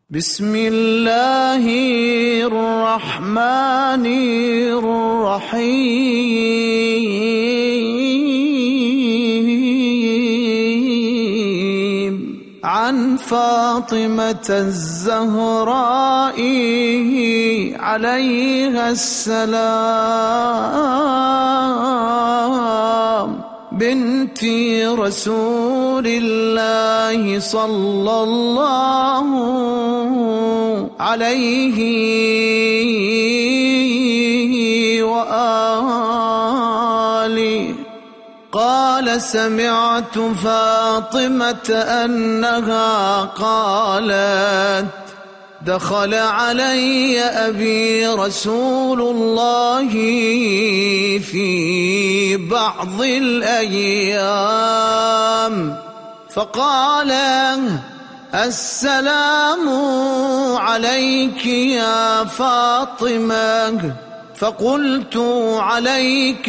بسم الله الرحمن الرحيم عن فاطمة الزهراء عليها السلام بنت رسول الله صلى الله عليه وآله قال سمعت فاطمة أنها قالت دخل علي أبي رسول الله في بعض الأيام فقال السلام عليك يا فاطمة فقلت عليك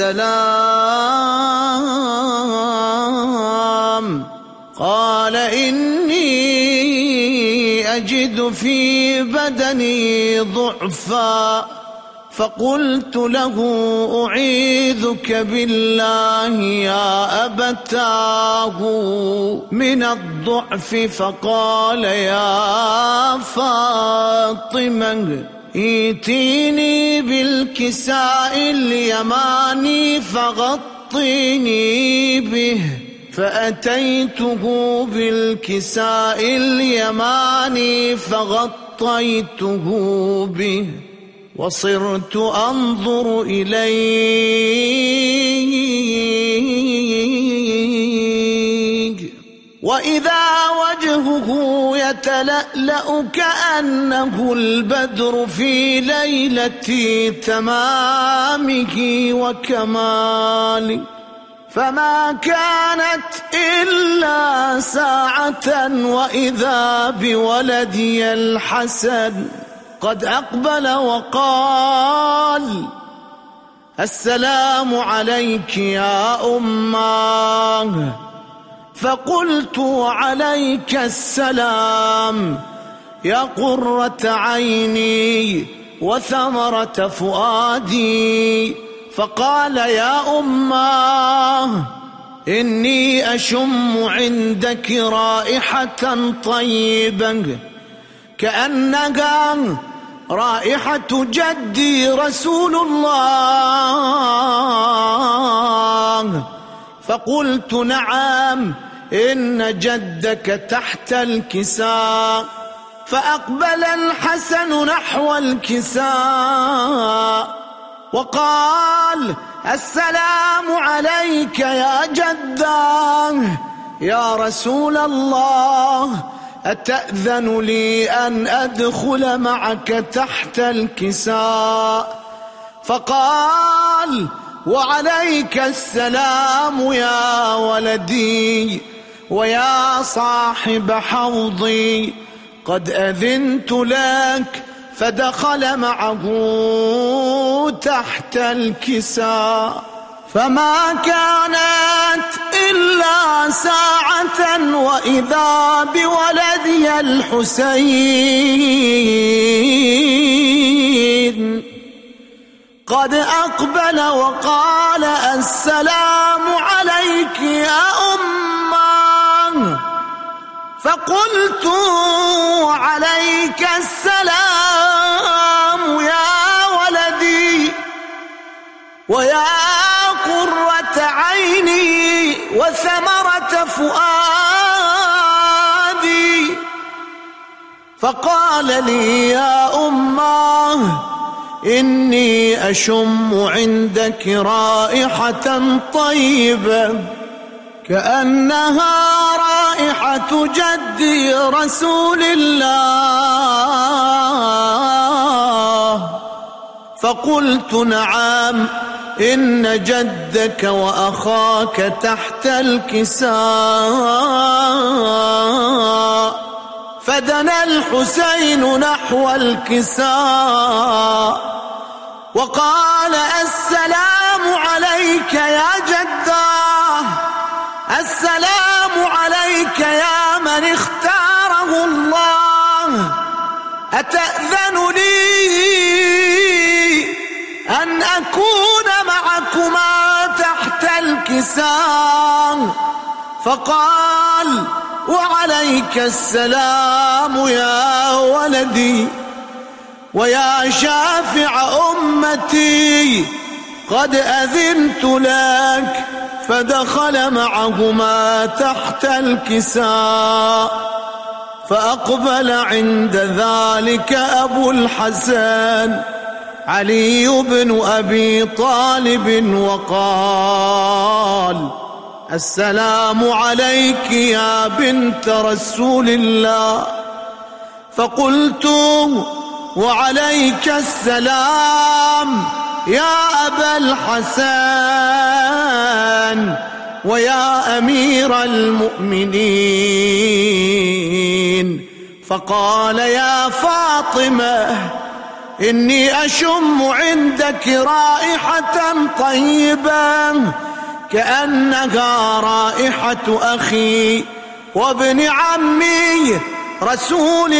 السلام قال إني أجد في بدني ضعفا فقلت له أعيذك بالله يا أبتاه من الضعف فقال يا فاطمة ائتيني بالكساء اليماني فغطيني به فأتيته بالكساء اليماني فغطيته به وصرت أنظر إليه وإذا وجهه يتلألأ كأنه البدر في ليلة تمامه وكماله فما كانت إلا ساعة وإذا بولدي الحسن قد أقبل وقال السلام عليك يا أماه فقلت عليك السلام يا قرة عيني وثمرة فؤادي فقال يا أماه إني أشم عندك رائحة طيبة كأنها رائحة جدي رسول الله فقلت نعم إن جدك تحت الكساء فأقبل الحسن نحو الكساء وقال السلام عليك يا جداه يا رسول الله أتأذن لي أن أدخل معك تحت الكساء فقال وعليك السلام يا ولدي ويا صاحب حوضي قد أذنت لك فدخل معه تحت الكساء فما كانت إلا ساعة وإذا بولدي الحسين قد أقبل وقال السلام عليك يا أمه فقلت عليك السلام يا ولدي ويا قرة عيني وثمرة فؤادي فقال لي يا أماه إني أشم عندك رائحة طيبة كأنها رائحة جدي رسول الله فقلت نعم إن جدك وأخاك تحت الكساء فدنا الحسين نحو الكساء وقال السلام عليك يا جداه السلام عليك يا من اختاره الله أتأذن لي أن أكون معكما تحت الكساء؟ فقال: وعليك السلام يا ولدي، ويا شافع أمتي قد أذنت لك. فدخل معهما تحت الكساء، فأقبل عند ذلك أبو الحسن علي بن أبي طالب وقال: السلام عليك يا بنت رسول الله. فقلت: وعليك السلام يا أبا الحسن ويا أمير المؤمنين. فقال: يا فاطمة، إني أشم عندك رائحة طيبة كأنها رائحة أخي وابن عمي رسول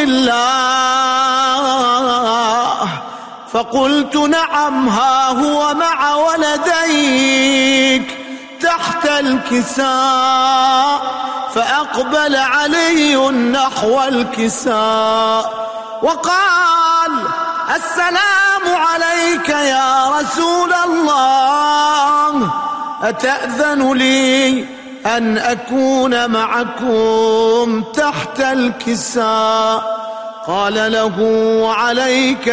الله. فقلت: نعم، ها هو مع ولديك تحت الكساء. فأقبل علي نحو الكساء وقال: السلام عليك يا رسول الله، أتأذن لي أن أكون معكم تحت الكساء؟ قال له: وعليك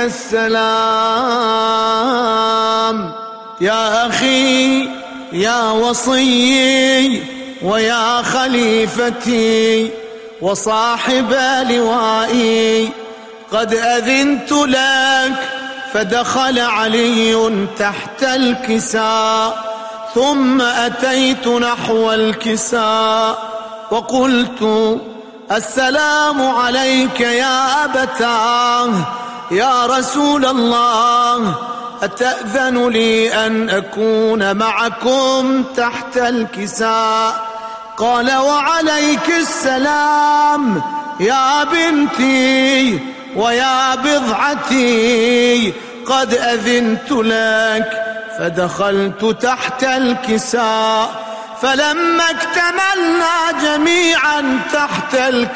السلام يا أخي، يا وصيي ويا خليفتي وصاحب لوائي، قد أذنت لك. فدخل علي تحت الكساء، ثم أتيت نحو الكساء وقلت: السلام عليك يا أبتاه، يا رسول الله، أتأذن لي أن أكون معكم تحت الكساء؟ قال: وعليك السلام يا بنتي ويا بضعتي، قد أذنت لك. فدخلت تحت الكساء، فلما اكتملنا جميعا تحت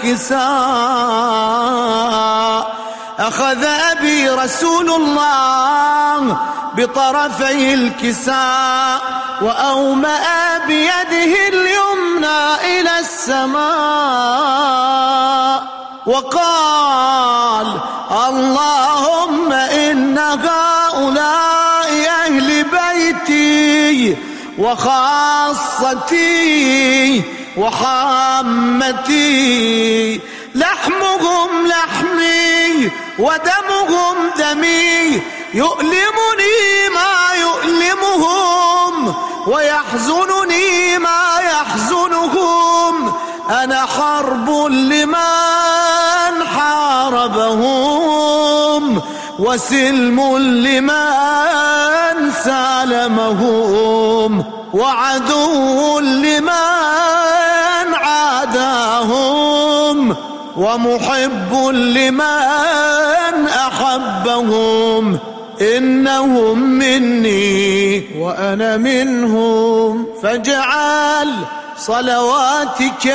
الكساء أخذ أبي رسول الله بطرفي الكساء وأومأ بيده اليمنى إلى السماء وقال: اللهم إن هؤلاء أهل بيتي وخاصتي وحامتي، لحمهم لحمي ودمهم دمي، يؤلمني ما يؤلمهم ويحزنني ما يحزنهم. أنا حرب لمن حاربهم وسلم لمن سالمهم وعدو لمن عاداهم ومحب لمن أحبهم. إنهم مني وأنا منهم، فاجعل صلواتك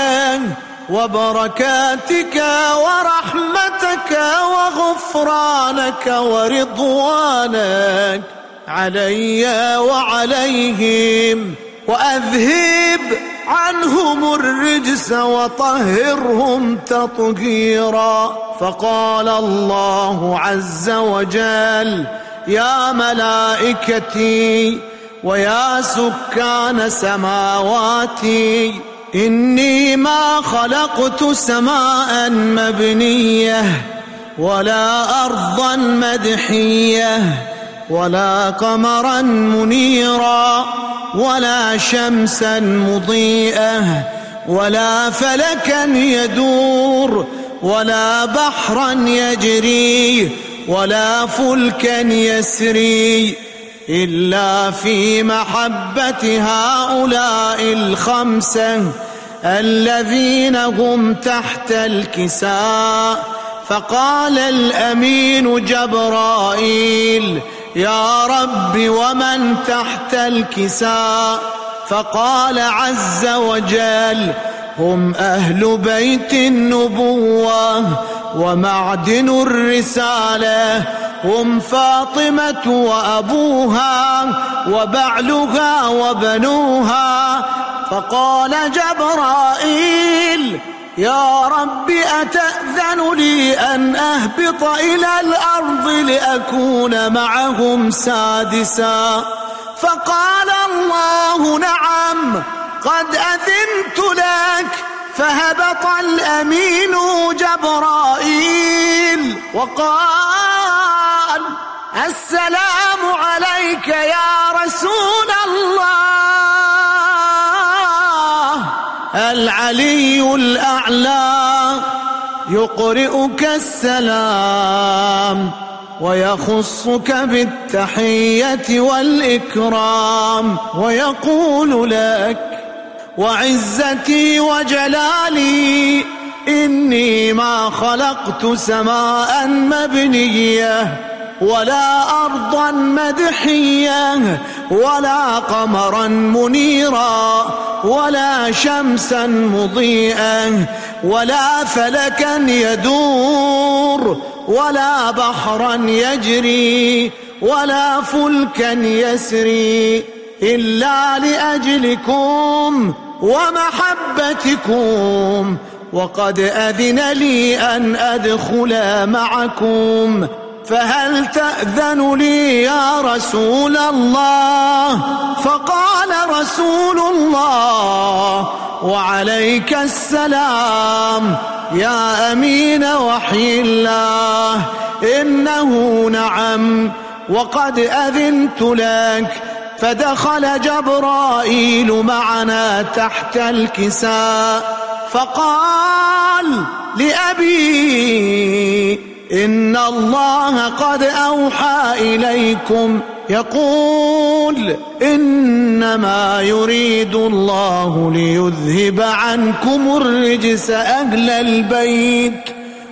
وبركاتك ورحمتك وغفرانك ورضوانك علي وعليهم، وأذهب عنهم الرجس وطهرهم تطهيرا. فقال الله عز وجل: يا ملائكتي ويا سكان سماواتي، إني ما خلقت سماء مبنية ولا أرضا مدحية ولا قمرا منيرا ولا شمسا مضيئة ولا فلكا يدور ولا بحرا يجري ولا فلكا يسري، إلا في محبة هؤلاء الخمسة الذين هم تحت الكساء، فقال الأمين جبرائيل: يا رب ومن تحت الكساء؟ فقال عز وجل: هم أهل بيت النبوة ومعدن الرسالة، هم فاطمة وأبوها وبعلها وبنوها. فقال جبرائيل: يا رب أتأذن لي أن أهبط إلى الأرض لأكون معهم سادسا؟ فقال الله: نعم، قد أذنت لك. فهبط الأمين جبرائيل وقال: السلام عليك يا رسول الله. العلي الأعلى يقرئك السلام ويخصك بالتحية والإكرام ويقول لك: وعزتي وجلالي إني ما خلقت سماء مبنية ولا أرضا مدحية ولا قمرا منيرا ولا شمسا مضيئة ولا فلكا يدور ولا بحرا يجري ولا فلكا يسري إلا لأجلكم ومحبتكم، وقد أذن لي أن أدخل معكم، فهل تأذن لي يا رسول الله؟ فقال رسول الله: وعليك السلام يا أمين وحي الله، إنه نعم وقد أذنت لك. فدخل جبرائيل معنا تحت الكساء فقال لأبي: إن الله قد أوحى إليكم يقول: إنما يريد الله ليذهب عنكم الرجس أهل البيت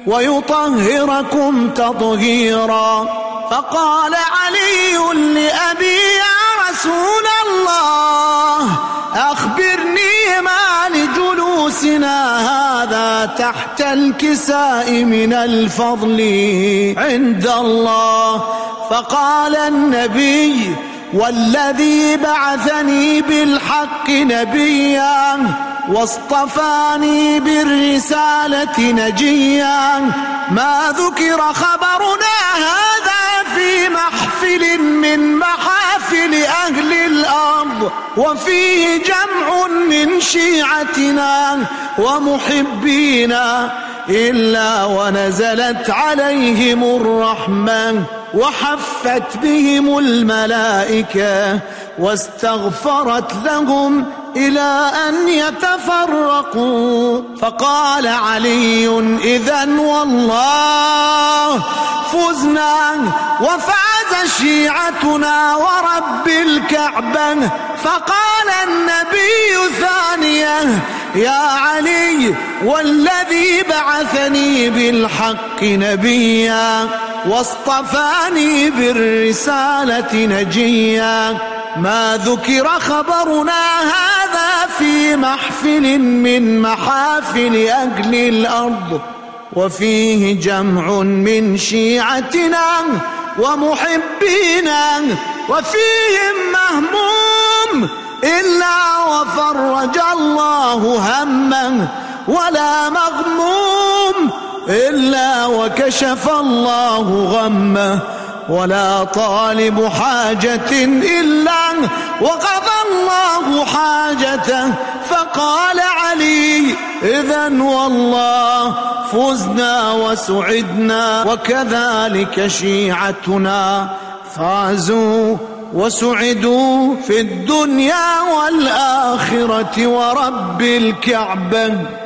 ويطهركم تطهيرا. فقال علي لأبي: يا رسول الله، أخبرني ما لجلوسنا هذا تحت الكساء من الفضل عند الله. فقال النبي: والذي بعثني بالحق نبيا واصطفاني بالرسالة نجيا، ما ذكر خبرنا هذا في محفل من محافل أهل الأرض وفيه جمع من شيعتنا ومحبينا إلا ونزلت عليهم الرحمة وحفت بهم الملائكة واستغفرت لهم إلى أن يتفرقوا. فقال علي: إذن والله فزنا وفاز شيعتنا ورب الكعبة. فقال النبي ثانية: يا علي، والذي بعثني بالحق نبيا واصطفاني بالرسالة نجيا، ما ذكر خبرنا هذا في محفل من محافل أهل الأرض وفيه جمع من شيعتنا ومحبينا وفيهم مهموم إلا وفرج الله همه، ولا مغموم إلا وكشف الله غمه، ولا طالب حاجة إلا وقضى الله حاجته. فقال علي: إذن والله فزنا وسعدنا، وكذلك شيعتنا فازوا وسعدوا في الدنيا والآخرة ورب الكعبة.